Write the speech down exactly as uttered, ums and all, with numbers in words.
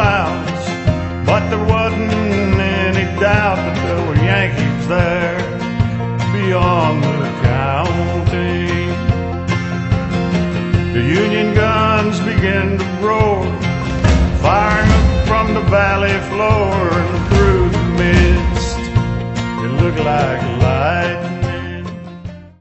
clouds, but there wasn't any doubt that there were Yankees there beyond the county. The Union guns began to roar, firing up from the valley floor,